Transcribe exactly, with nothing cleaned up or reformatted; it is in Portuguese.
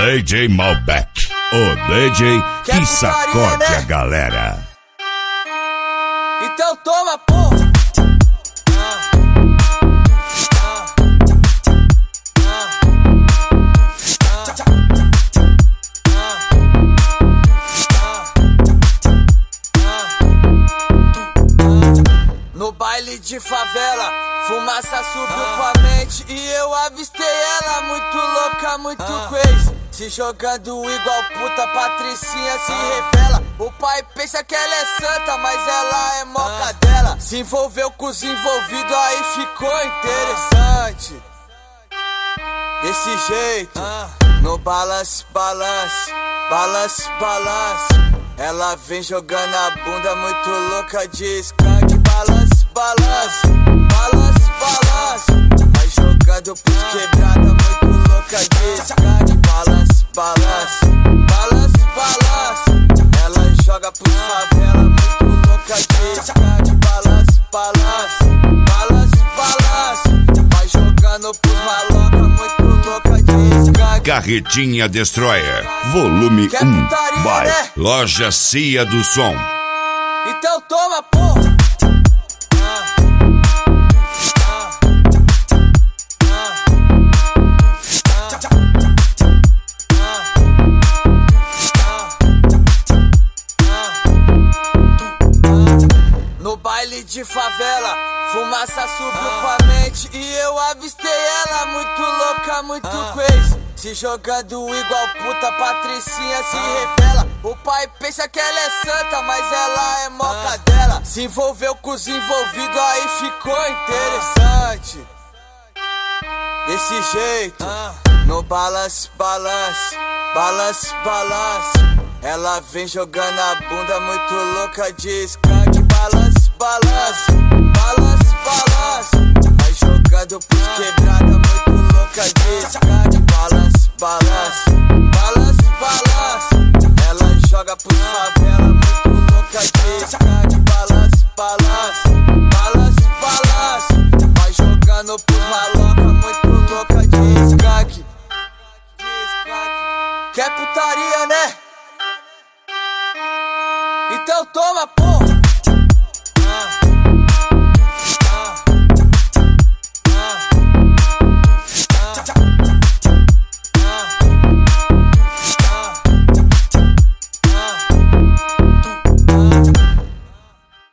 D J Malbec, o D J que sacode a galera. Então toma, porra. No baile de favela, fumaça subiu com a mente e eu avistei ela muito louca, muito crazy. Se jogando igual puta, Patricinha se revela. O pai pensa que ela é santa, mas ela é moca dela. Se envolveu com os envolvidos, aí ficou interessante. Desse jeito, no balance, balance, balance, balance. Ela vem jogando a bunda muito louca de skunk. Balance, balance, balance, balance. Vai jogando pros quebrada muito louca de skunk. Balance, balance, balance, balance. Ela joga pros favela muito louca de skunk. Balance, balance, balance, balance. Vai jogando pros maloca muito louca de skunk. Carretinha Destroyer, volume um, by né? Loja Cia do Som. Então toma, porra. No baile de favela, fumaça subiu com a mente e eu avistei ela muito louca, muito crazy. Se jogando igual puta, Patricinha se revela. O pai pensa que ela é santa, mas ela é moca dela. Se envolveu com os envolvidos, aí ficou interessante. Desse jeito, no balance, balance, balance, balance. Ela vem jogando a bunda muito louca de skunk. Balance, balance, balance, balance. Vai jogando pros quebrada muito louca de skunk. Balance, balance, balance, balance. Ela joga pros favela muito louca de skunk. Balance, balance, balance, balance. Vai jogando pros maloca muito louca de skunk. Quer putaria, né? Então toma, porra.